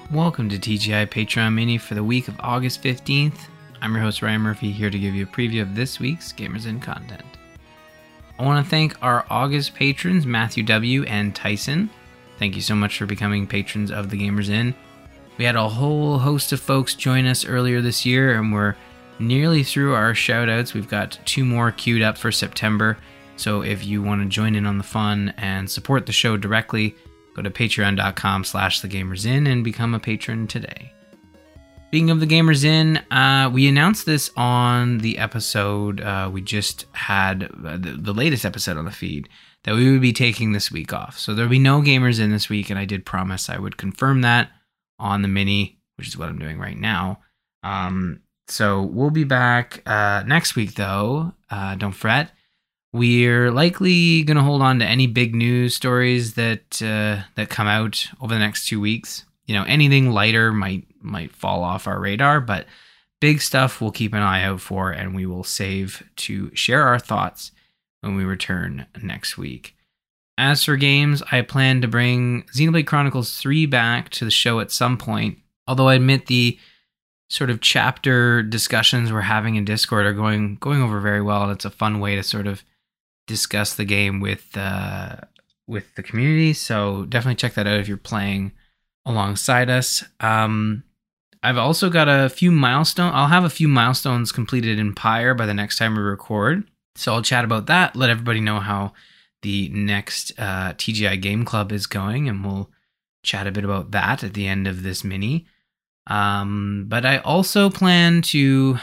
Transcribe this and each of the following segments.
Welcome to TGI Patreon Mini for the week of August 15th. I'm your host Ryan Murphy, here to give you a preview of this week's Gamers Inn content. I want to thank our August patrons, Matthew W. and Tyson. Thank you so much for becoming patrons of the Gamers Inn. We had a whole host of folks join us earlier this year, and we're nearly through our shoutouts. We've got 2 more queued up for September, so if you want to join in on the fun and support the show directly, go to patreon.com/thegamersin and become a patron today. Speaking of the Gamers Inn, we announced this on the episode we just had, the latest episode on the feed, that we would be taking this week off. So there'll be no Gamers Inn this week, and I did promise I would confirm that on the mini, which is what I'm doing right now. So we'll be back next week, though. Don't fret. We're likely going to hold on to any big news stories that come out over the next 2 weeks. You know, anything lighter might fall off our radar, but big stuff we'll keep an eye out for, and we will save to share our thoughts when we return next week. As for games, I plan to bring Xenoblade Chronicles 3 back to the show at some point, although I admit the sort of chapter discussions we're having in Discord are going over very well, and it's a fun way to sort of discuss the game with the community. So definitely check that out if you're playing alongside us. I've also got a few milestones. I'll have a few milestones completed in Pyre by the next time we record. So I'll chat about that, let everybody know how the next TGI Game Club is going, and we'll chat a bit about that at the end of this mini. But I also plan to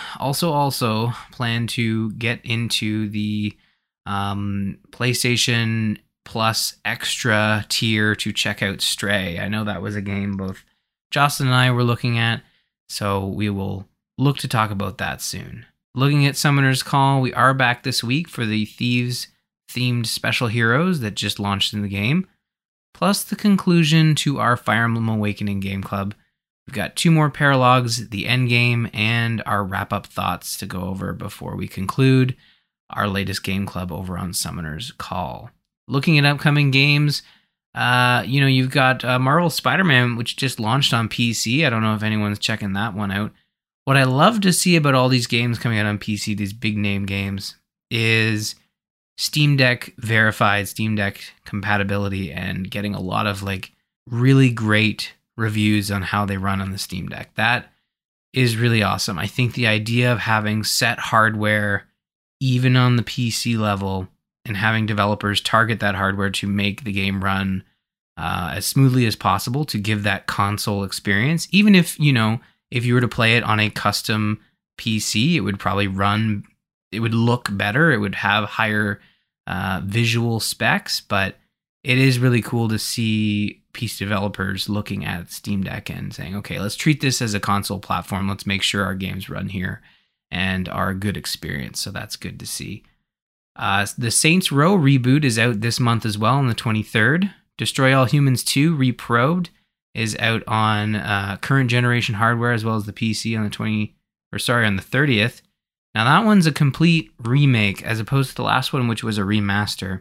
get into the PlayStation Plus extra tier to check out Stray. I know that was a game both Jocelyn and I were looking at, so we will look to talk about that soon. Looking at Summoner's Call, we are back this week for the Thieves themed special heroes that just launched in the game, plus the conclusion to our Fire Emblem Awakening Game Club. We've got 2 more paralogs, the end game, and our wrap-up thoughts to go over before we conclude our latest game club over on Summoner's Call. Looking at upcoming games, you've got Marvel Spider-Man, which just launched on PC. I don't know if anyone's checking that one out. What I love to see about all these games coming out on PC, these big name games, is Steam Deck verified, Steam Deck compatibility, and getting a lot of really great reviews on how they run on the Steam Deck. That is really awesome. I think the idea of having set hardware even on the PC level and having developers target that hardware to make the game run as smoothly as possible to give that console experience. Even if you were to play it on a custom PC, it would probably run, it would look better, it would have higher visual specs, but it is really cool to see PC developers looking at Steam Deck and saying, okay, let's treat this as a console platform. Let's make sure our games run here and are a good experience. So that's good to see. The Saints Row reboot is out this month as well on the 23rd. Destroy All Humans 2 Reprobed is out on current generation hardware as well as the PC on the 30th. Now that one's a complete remake as opposed to the last one, which was a remaster.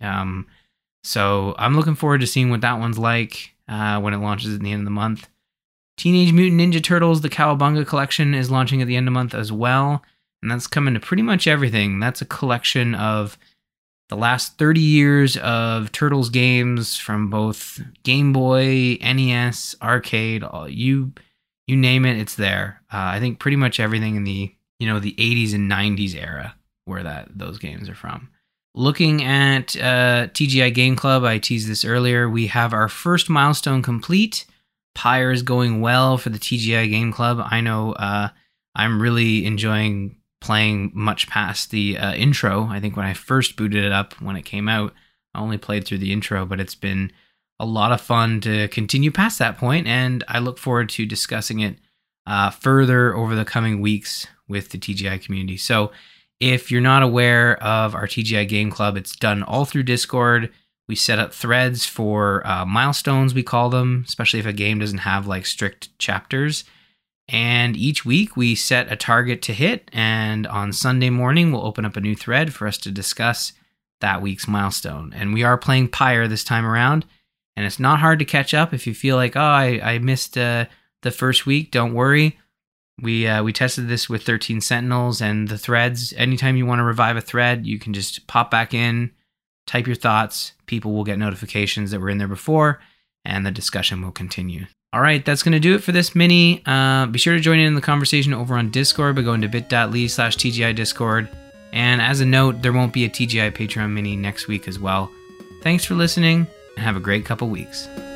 So I'm looking forward to seeing what that one's like when it launches at the end of the month. Teenage Mutant Ninja Turtles, the Cowabunga collection, is launching at the end of the month as well. And that's coming to pretty much everything. That's a collection of the last 30 years of Turtles games from both Game Boy, NES, arcade, you name it, it's there. I think pretty much everything in the 80s and 90s era where those games are from. Looking at TGI Game Club, I teased this earlier, we have our first milestone complete. Pyre is going well for the TGI Game Club. I know I'm really enjoying playing much past the intro. I think when I first booted it up when it came out, I only played through the intro, but it's been a lot of fun to continue past that point, and I look forward to discussing it further over the coming weeks with the TGI community. So if you're not aware of our TGI Game Club, it's done all through Discord. We set up threads for milestones, we call them, especially if a game doesn't have strict chapters. And each week we set a target to hit, and on Sunday morning we'll open up a new thread for us to discuss that week's milestone. And we are playing Pyre this time around, And it's not hard to catch up. If you feel like, oh, I missed the first week, don't worry. We tested this with 13 Sentinels and the threads. Anytime you want to revive a thread, you can just pop back in, type your thoughts. People will get notifications that were in there before, and the discussion will continue. All right, that's going to do it for this mini. Be sure to join in the conversation over on Discord by going to bit.ly/TGI Discord. And as a note, there won't be a TGI Patreon mini next week as well. Thanks for listening, and have a great couple weeks.